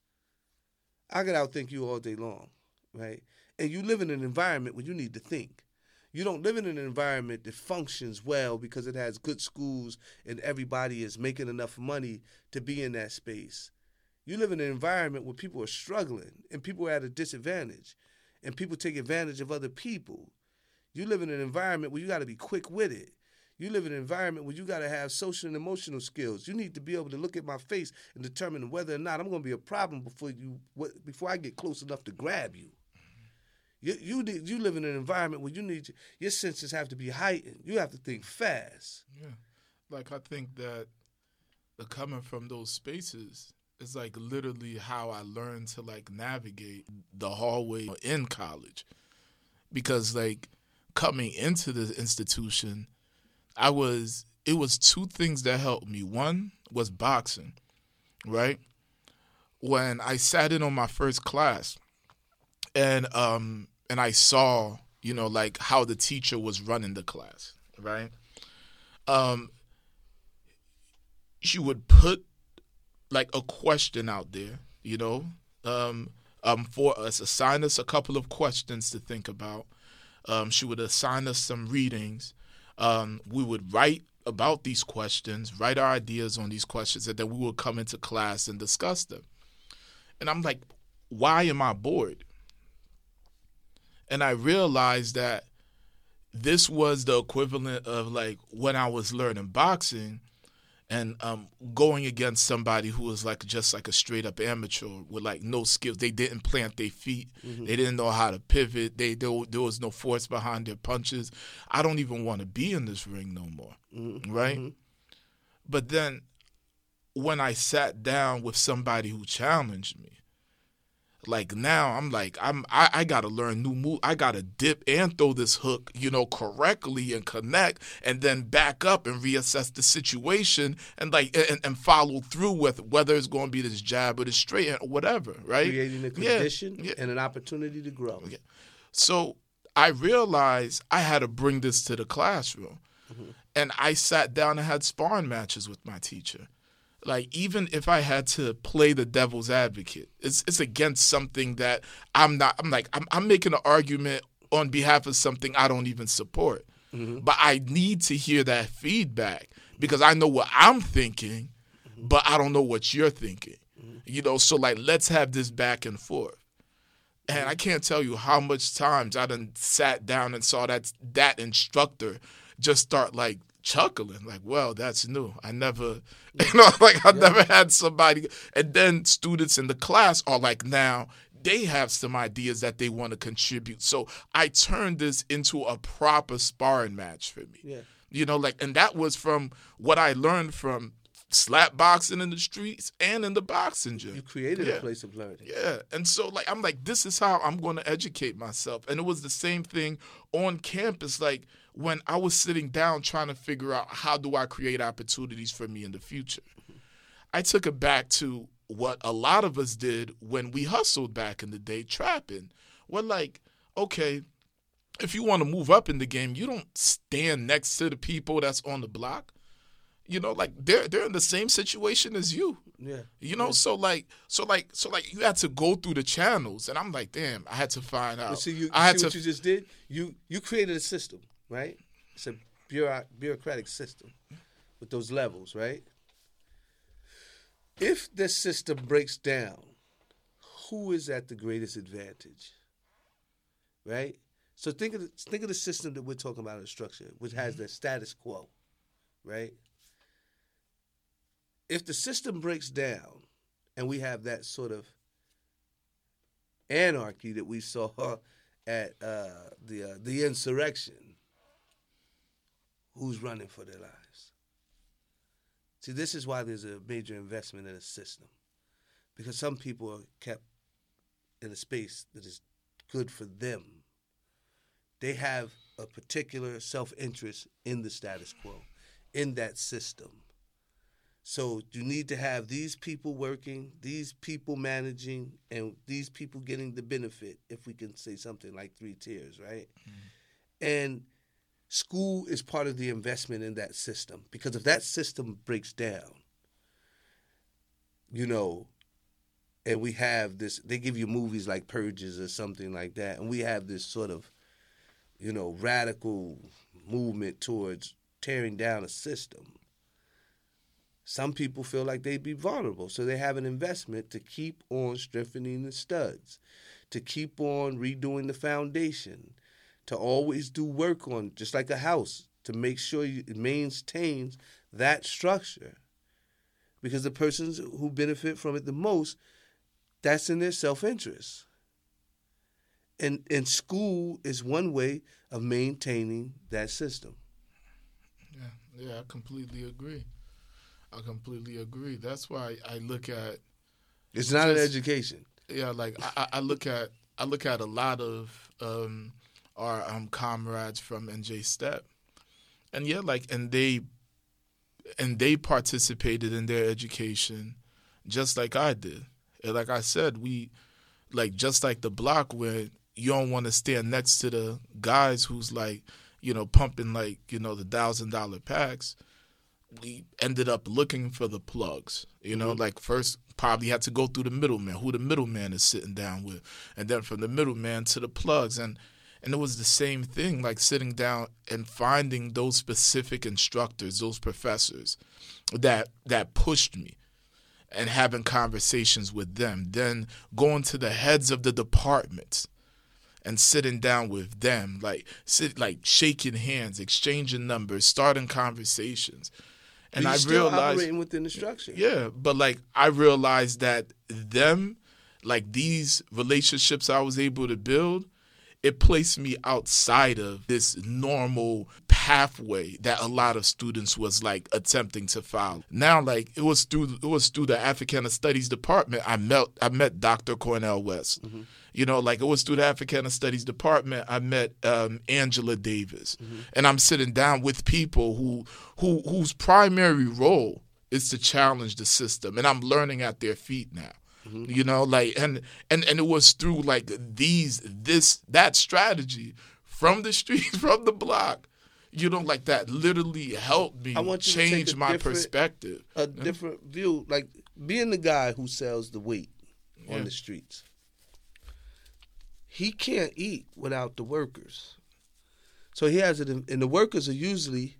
I can outthink you all day long, right? And you live in an environment where you need to think. You don't live in an environment that functions well because it has good schools and everybody is making enough money to be in that space. You live in an environment where people are struggling and people are at a disadvantage and people take advantage of other people. You live in an environment where you got to be quick-witted. You live in an environment where you got to have social and emotional skills. You need to be able to look at my face and determine whether or not I'm going to be a problem before you before I get close enough to grab you. You you, need, you live in an environment where you need your senses have to be heightened. You have to think fast. Yeah, like I think that the coming from those spaces is like literally how I learned to like navigate the hallway in college, because like coming into the institution, I was it was two things that helped me. One was boxing, right? When I sat in on my first class, and um and I saw, you know, like how the teacher was running the class, right? Um, she would put like a question out there, you know, um, um, for us, assign us a couple of questions to think about. Um, she would assign us some readings. Um, we would write about these questions, write our ideas on these questions, and then we would come into class and discuss them. And I'm like, why am I bored? And I realized that this was the equivalent of like when I was learning boxing, and um, going against somebody who was like just like a straight up amateur with like no skills. They didn't plant their feet. Mm-hmm. They didn't know how to pivot. They there, there was no force behind their punches. I don't even want to be in this ring no more, mm-hmm. right? Mm-hmm. But then when I sat down with somebody who challenged me, like now I'm like I'm I, I gotta learn new move. I gotta dip and throw this hook, you know, correctly and connect, and then back up and reassess the situation and like and, and follow through with whether it's going to be this jab or this straight or whatever, right? Creating a condition yeah, yeah. and an opportunity to grow. Okay. So I realized I had to bring this to the classroom, mm-hmm. and I sat down and had sparring matches with my teacher. Like, even if I had to play the devil's advocate, it's it's against something that I'm not, I'm like, I'm, I'm making an argument on behalf of something I don't even support. Mm-hmm. But I need to hear that feedback because I know what I'm thinking, mm-hmm. but I don't know what you're thinking. Mm-hmm. You know, so like, let's have this back and forth. And I can't tell you how much times I done sat down and saw that that instructor just start like chuckling, like, well, that's new. I never, you know, like I yeah. never had somebody. And then students in the class are like, now they have some ideas that they want to contribute. So I turned this into a proper sparring match for me. Yeah. You know, like, and that was from what I learned from slap boxing in the streets and in the boxing gym. You created yeah. a place of learning. Yeah. And so, like, I'm like, this is how I'm going to educate myself. And it was the same thing on campus. Like, when I was sitting down trying to figure out how do I create opportunities for me in the future, I took it back to what a lot of us did when we hustled back in the day, trapping. We're like, okay, if you want to move up in the game, you don't stand next to the people that's on the block. You know, like they're they're in the same situation as you. Yeah. You know, yeah. so like so like so like you had to go through the channels, and I'm like, damn, I had to find out. But see, you, you I had see to, what you just did? You you created a system, right? It's a bureau- bureaucratic system with those levels, right? If this system breaks down, who is at the greatest advantage, right? So think of the, think of the system that we're talking about in the structure, which has the status quo, right? If the system breaks down and we have that sort of anarchy that we saw at uh, the uh, the insurrection, who's running for their lives? See, this is why there's a major investment in a system, because some people are kept in a space that is good for them. They have a particular self-interest in the status quo, in that system. So you need to have these people working, these people managing, and these people getting the benefit, if we can say something like three tiers, right? Mm-hmm. And school is part of the investment in that system, because if that system breaks down, you know, and we have this, they give you movies like Purges or something like that, and we have this sort of, you know, radical movement towards tearing down a system. Some people feel like they'd be vulnerable, so they have an investment to keep on strengthening the studs, to keep on redoing the foundation, to always do work on, just like a house, to make sure you, it maintains that structure. Because the persons who benefit from it the most, that's in their self-interest. And, and school is one way of maintaining that system. Yeah, yeah, I completely agree. I completely agree. That's why I look at it's not just, an education. Yeah, like I, I look at I look at a lot of um, our um, comrades from N J Step, and yeah, like and they and they participated in their education just like I did. And like I said, we like just like the block where you don't want to stand next to the guys who's like, you know, pumping like, you know, the thousand dollar packs. We ended up looking for the plugs, you know, mm-hmm. like first probably had to go through the middleman, who the middleman is sitting down with, and then from the middleman to the plugs. And, and it was the same thing, like sitting down and finding those specific instructors, those professors that that pushed me and having conversations with them, then going to the heads of the departments and sitting down with them, like sit, like shaking hands, exchanging numbers, starting conversations. And But I you're still realized, operating within the structure. yeah, but like I realized that them, like these relationships I was able to build, it placed me outside of this normal pathway that a lot of students was like attempting to follow. Now, like it was through it was through the Africana Studies department I met I met Doctor Cornel West. Mm-hmm. You know, like it was through the Africana Studies department I met um, Angela Davis, mm-hmm. and I'm sitting down with people who who whose primary role is to challenge the system, and I'm learning at their feet now. Mm-hmm. You know, like and and and it was through like these this that strategy from the streets, from the block, you know, like that literally helped me I want you change to take a my different- perspective. A different view, like being the guy who sells the weight Yeah. on the streets. He can't eat without the workers. So he has it, in, and the workers are usually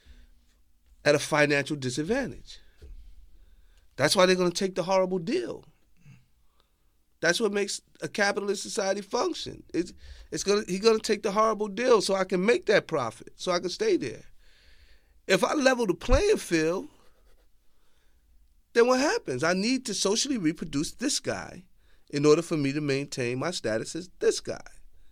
at a financial disadvantage. That's why they're going to take the horrible deal. That's what makes a capitalist society function. It's it's gonna he's gonna take the horrible deal so I can make that profit, so I can stay there. If I level the playing field, then what happens? I need to socially reproduce this guy in order for me to maintain my status as this guy.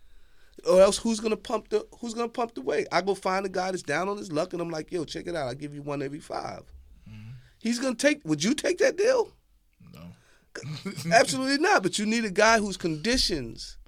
Or else who's gonna pump the who's gonna pump the weight? I go find a guy that's down on his luck and I'm like, yo, check it out, I'll give you one every five. Mm-hmm. He's gonna take would you take that deal? No. Absolutely not. But you need a guy whose conditions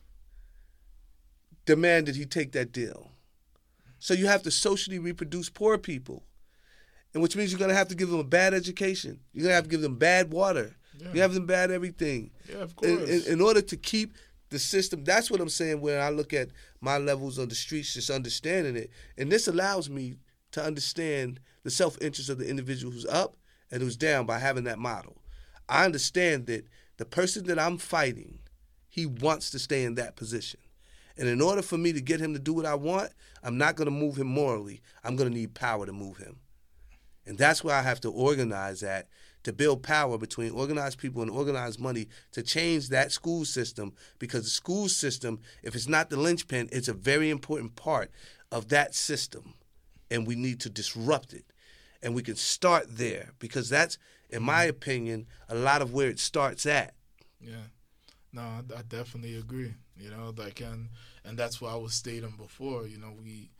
demand that he take that deal. So you have to socially reproduce poor people, and which means you're going to have to give them a bad education. You're going to have to give them bad water. Yeah. You have them bad everything. Yeah, of course. In, in, in order to keep the system, that's what I'm saying when I look at my levels on the streets, just understanding it. And this allows me to understand the self-interest of the individual who's up and who's down by having that model. I understand that the person that I'm fighting, he wants to stay in that position. And in order for me to get him to do what I want, I'm not going to move him morally. I'm going to need power to move him. And that's where I have to organize at, to build power between organized people and organized money to change that school system, because the school system, if it's not the linchpin, it's a very important part of that system. And we need to disrupt it. And we can start there, because that's, in my opinion, a lot of where it starts at. Yeah. No, I, I definitely agree. You know, like, and and that's what I was stating before. You know, we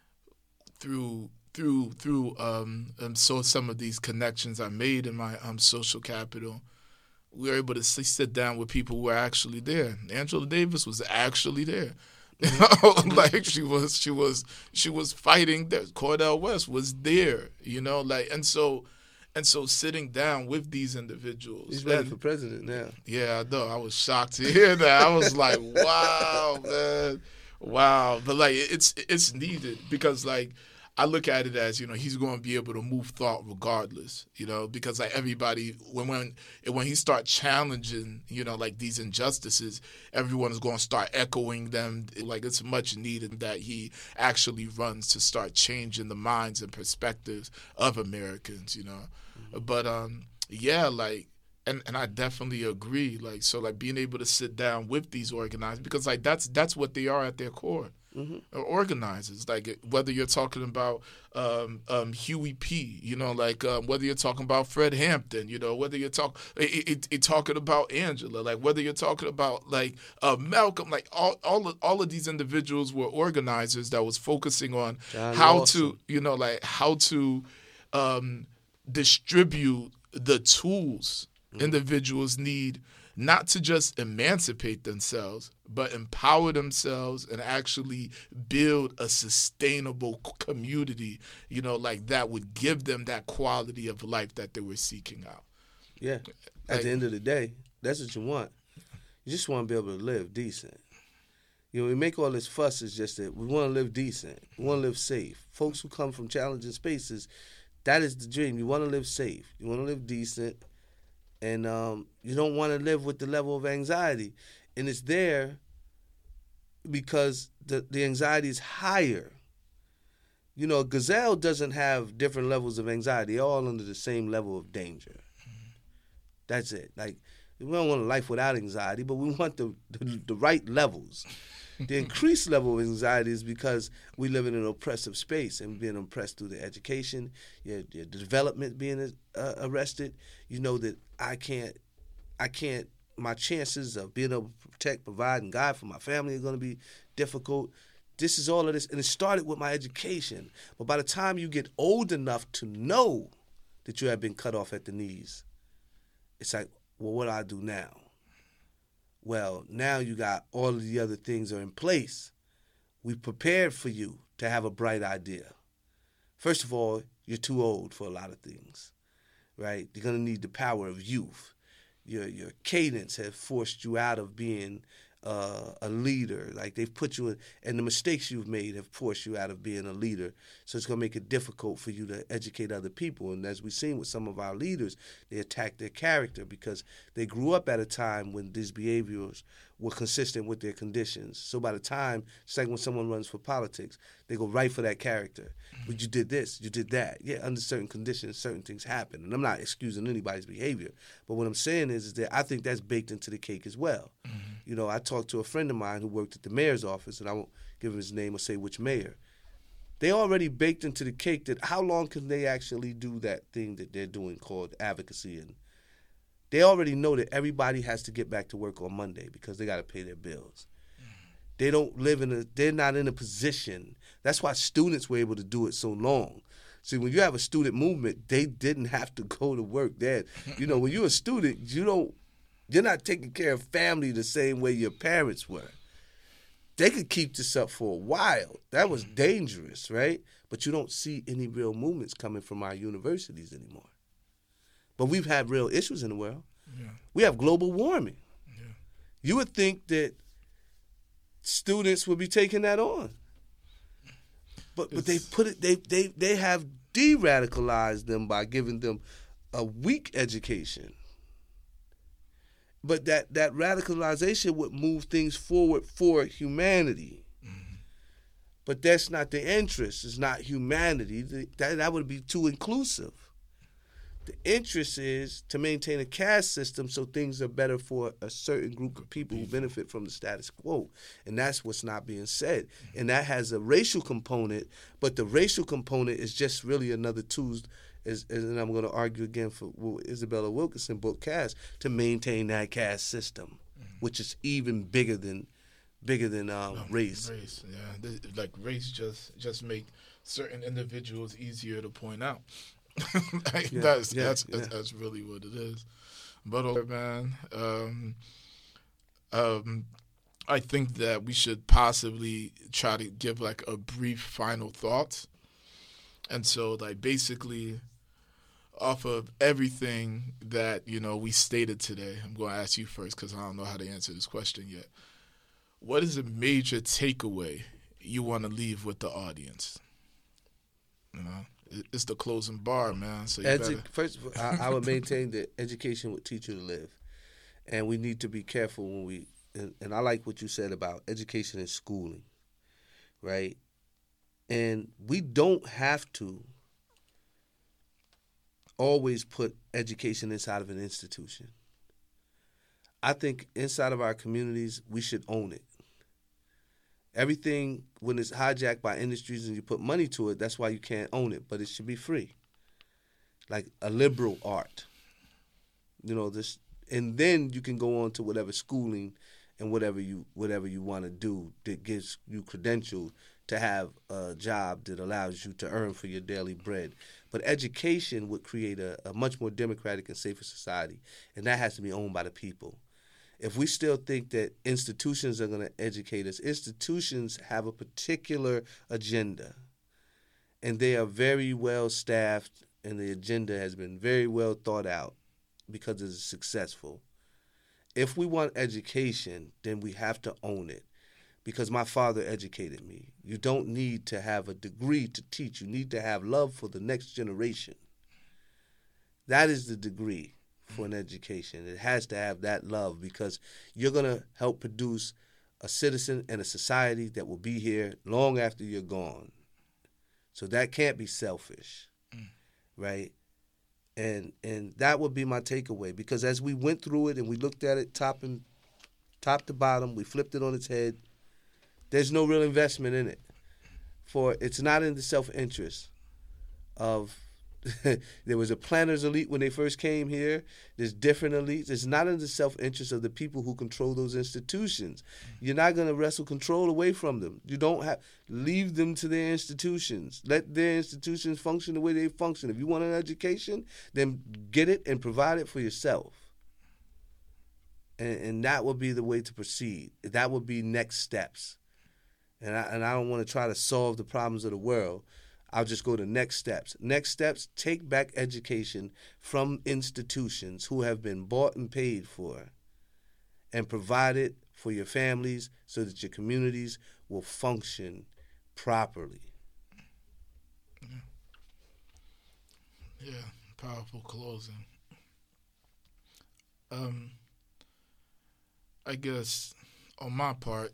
through through through um, um so some of these connections I made in my um social capital, we were able to sit sit down with people who were actually there. Angela Davis was actually there. You know, like she was, she was, she was fighting. That Cornel West was there. You know, like, and so, and so, sitting down with these individuals. He's running and, for president now. Yeah, I know. I was shocked to hear that. I was like, wow, man, wow. But like, it's it's needed, because like, I look at it as, you know, he's going to be able to move thought regardless, you know, because like everybody, when when when he start challenging, you know, like these injustices, everyone is going to start echoing them. Like, it's much needed that he actually runs to start changing the minds and perspectives of Americans, you know. Mm-hmm. But um, yeah, like, and and I definitely agree. Like, so like being able to sit down with these organizers, because like that's that's what they are at their core. Mm-hmm. Organizers, like whether you're talking about um, um, Huey P, you know, like um, whether you're talking about Fred Hampton, you know, whether you're talk, it, it, it talking about Angela, like whether you're talking about like uh, Malcolm, like all all of, all of these individuals were organizers that was focusing on John how Lawson. to, you know, like how to um, distribute the tools mm-hmm. individuals need, not to just emancipate themselves, but empower themselves and actually build a sustainable community, you know, like that would give them that quality of life that they were seeking out. Yeah. At like, the end of the day, that's what you want. You just want to be able to live decent. You know, we make all this fuss, is just that we want to live decent. We want to live safe. Folks who come from challenging spaces, that is the dream. You want to live safe. You want to live decent. And um, you don't want to live with the level of anxiety. And it's there because the, the anxiety is higher. You know, a gazelle doesn't have different levels of anxiety. They're all under the same level of danger. Mm-hmm. That's it. Like, we don't want a life without anxiety, but we want the, the, the right levels. The increased level of anxiety is because we live in an oppressive space and being oppressed through the education, your, your development being uh, arrested. You know that I can't, I can't, my chances of being able to protect, provide, and guide for my family are going to be difficult. This is all of this, and it started with my education. But by the time you get old enough to know that you have been cut off at the knees, it's like, well, what do I do now? Well, now you got all of the other things are in place. We prepared for you to have a bright idea. First of all, you're too old for a lot of things, right? You're going to need the power of youth. Your your cadence has forced you out of being uh, a leader. Like they've put you in, and the mistakes you've made have forced you out of being a leader. So it's going to make it difficult for you to educate other people. And as we've seen with some of our leaders, they attack their character because they grew up at a time when these behaviors were consistent with their conditions. So by the time, it's like when someone runs for politics, they go right for that character. But you did this, you did that. Yeah, under certain conditions, certain things happen. And I'm not excusing anybody's behavior. But what I'm saying is, is that I think that's baked into the cake as well. Mm-hmm. You know, I talked to a friend of mine who worked at the mayor's office, and I won't give him his name or say which mayor. They already baked into the cake that how long can they actually do that thing that they're doing called advocacy. And they already know that everybody has to get back to work on Monday because they got to pay their bills. They don't live in a, they're not in a position. That's why students were able to do it so long. See, when you have a student movement, they didn't have to go to work. That, you know, when you're a student, you don't, you're not taking care of family the same way your parents were. They could keep this up for a while. That was dangerous, right? But you don't see any real movements coming from our universities anymore. But we've had real issues in the world. Yeah. We have global warming. Yeah. You would think that students would be taking that on. But it's, but they put it they they they have de-radicalized them by giving them a weak education. But that, that radicalization would move things forward for humanity. Mm-hmm. But that's not the interest. It's not humanity. That, that would be too inclusive. The interest is to maintain a caste system so things are better for a certain group of people who benefit from the status quo. And that's what's not being said. Mm-hmm. And that has a racial component, but the racial component is just really another tool, is, and I'm going to argue again for Isabella Wilkerson book caste, to maintain that caste system, mm-hmm. which is even bigger than bigger than um, no, race. Race, yeah. Like race just, just make certain individuals easier to point out. like yeah, that's yeah, that's, yeah. that's that's really what it is. But oh, man, um, um, I think that we should possibly try to give like a brief final thoughts. And so, like basically, off of everything that you know we stated today, I'm going to ask you first because I don't know how to answer this question yet. What is a major takeaway you want to leave with the audience? You know. It's the closing bar, man. So you Edu- better... First, I, I would maintain that education would teach you to live, and we need to be careful when we. And, and I like what you said about education and schooling, right? And we don't have to always put education inside of an institution. I think inside of our communities, we should own it. Everything, when it's hijacked by industries and you put money to it, that's why you can't own it, but it should be free. Like a liberal art. You know, this, and then you can go on to whatever schooling and whatever you whatever you want to do that gives you credentials to have a job that allows you to earn for your daily bread. But education would create a, a much more democratic and safer society, and that has to be owned by the people. If we still think that institutions are going to educate us, institutions have a particular agenda, and they are very well staffed, and the agenda has been very well thought out because it's successful. If we want education, then we have to own it, because my father educated me. You don't need to have a degree to teach. You need to have love for the next generation. That is the degree for an education. It has to have that love, because you're going to help produce a citizen and a society that will be here long after you're gone. So that can't be selfish, mm. right? And and that would be my takeaway, because as we went through it and we looked at it top and top to bottom, we flipped it on its head, There's no real investment in it. For it's not in the self-interest of there was a planners elite when they first came here. There's different elites. It's not in the self-interest of the people who control those institutions. You're not going to wrestle control away from them. You don't have leave them to their institutions. Let their institutions function the way they function. If you want an education, then get it and provide it for yourself. And, and that would be the way to proceed. That would be next steps. And I, and I don't want to try to solve the problems of the world. I'll just go to next steps. Next steps, take back education from institutions who have been bought and paid for and provide it for your families so that your communities will function properly. Yeah, yeah, powerful closing. Um, I guess on my part,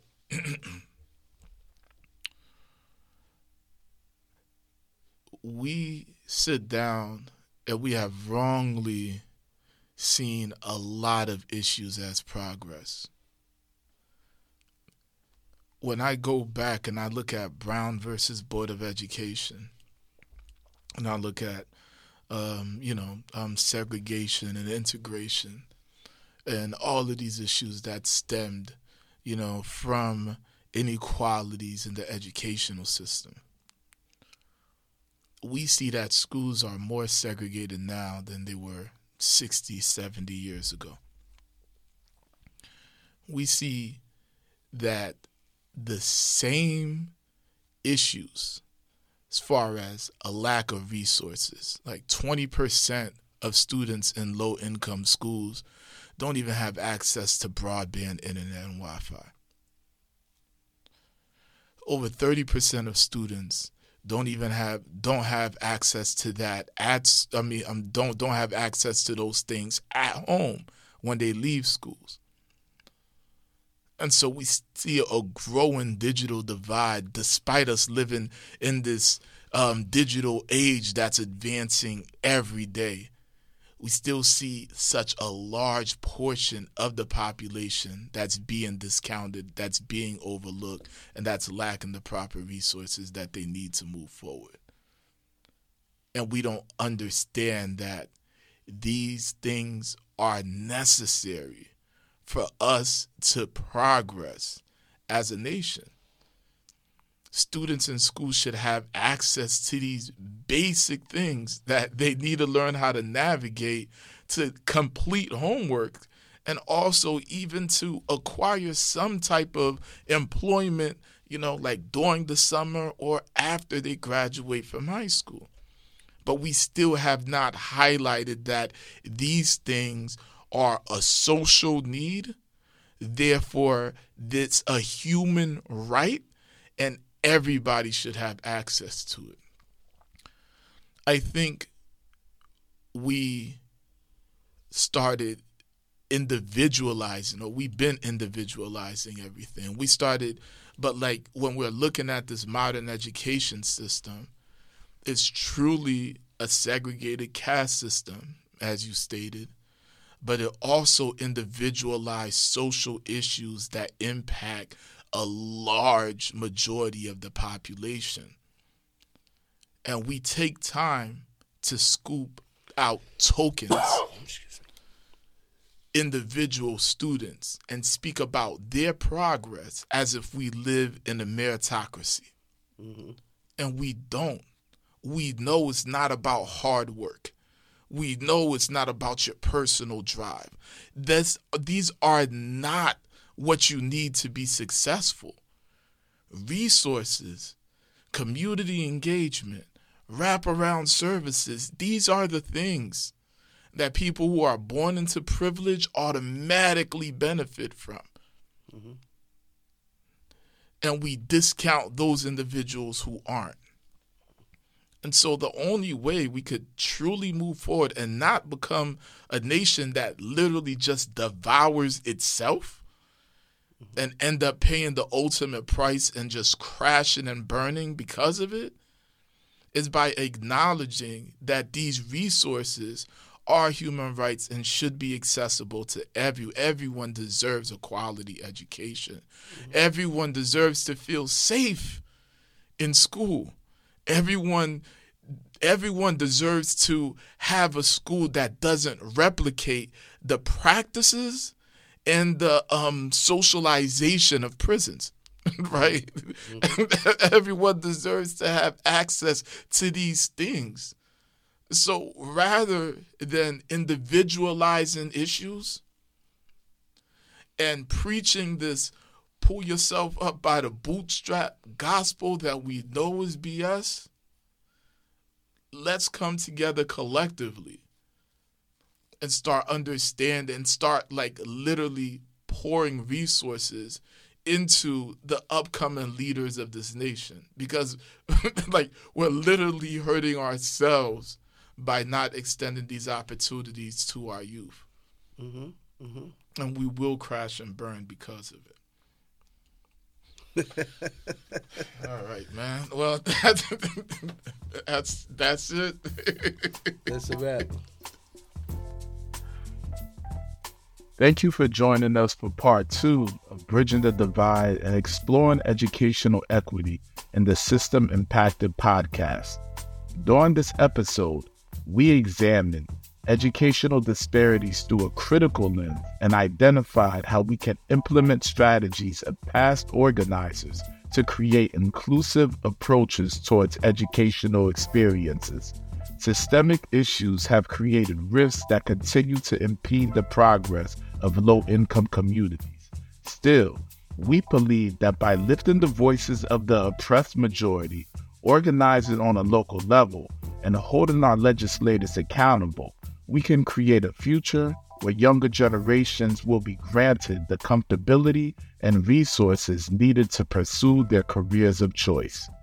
we sit down and we have wrongly seen a lot of issues as progress. When I go back and I look at Brown versus Board of Education, and I look at, um, you know, um, segregation and integration and all of these issues that stemmed, you know, from inequalities in the educational system, we see that schools are more segregated now than they were sixty, seventy years ago. We see that the same issues as far as a lack of resources, like twenty percent of students in low-income schools don't even have access to broadband internet and Wi-Fi. Over thirty percent of students don't even have don't have access to that at I mean um, don't don't have access to those things at home when they leave schools. And so we see a growing digital divide despite us living in this um, digital age that's advancing every day. We still see such a large portion of the population that's being discounted, that's being overlooked, and that's lacking the proper resources that they need to move forward. And we don't understand that these things are necessary for us to progress as a nation. Students in school should have access to these basic things that they need to learn how to navigate, to complete homework, and also even to acquire some type of employment, you know, like during the summer or after they graduate from high school. But we still have not highlighted that these things are a social need, therefore it's a human right, and everybody should have access to it. I think we started individualizing, or we've been individualizing everything. We started, but like when we're looking at this modern education system, it's truly a segregated caste system, as you stated, but it also individualized social issues that impact a large majority of the population. And we take time to scoop out tokens, individual students, and speak about their progress as if we live in a meritocracy. Mm-hmm. And we don't. We know it's not about hard work. We know it's not about your personal drive. This, these are not what you need to be successful. Resources, community engagement, wraparound services, these are the things that people who are born into privilege automatically benefit from. Mm-hmm. And we discount those individuals who aren't. And so the only way we could truly move forward and not become a nation that literally just devours itself and end up paying the ultimate price and just crashing and burning because of it, is by acknowledging that these resources are human rights and should be accessible to every everyone deserves a quality education. Mm-hmm. Everyone deserves to feel safe in school. Everyone everyone deserves to have a school that doesn't replicate the practices and the um, socialization of prisons. Right? Mm-hmm. Everyone deserves to have access to these things. So rather than individualizing issues and preaching this pull yourself up by the bootstrap gospel that we know is B S, let's come together collectively and start understanding and start like literally pouring resources into the upcoming leaders of this nation, because like we're literally hurting ourselves by not extending these opportunities to our youth. Mm-hmm, mm-hmm. And we will crash and burn because of it. All right, man. Well, that's that's, that's it. That's a wrap. Thank you for joining us for part two of Bridging the Divide and Exploring Educational Equity in the System Impacted podcast. During this episode, we examined educational disparities through a critical lens and identified how we can implement strategies of past organizers to create inclusive approaches towards educational experiences. Systemic issues have created rifts that continue to impede the progress of low-income communities. Still, we believe that by lifting the voices of the oppressed majority, organizing on a local level, and holding our legislators accountable, we can create a future where younger generations will be granted the comfortability and resources needed to pursue their careers of choice.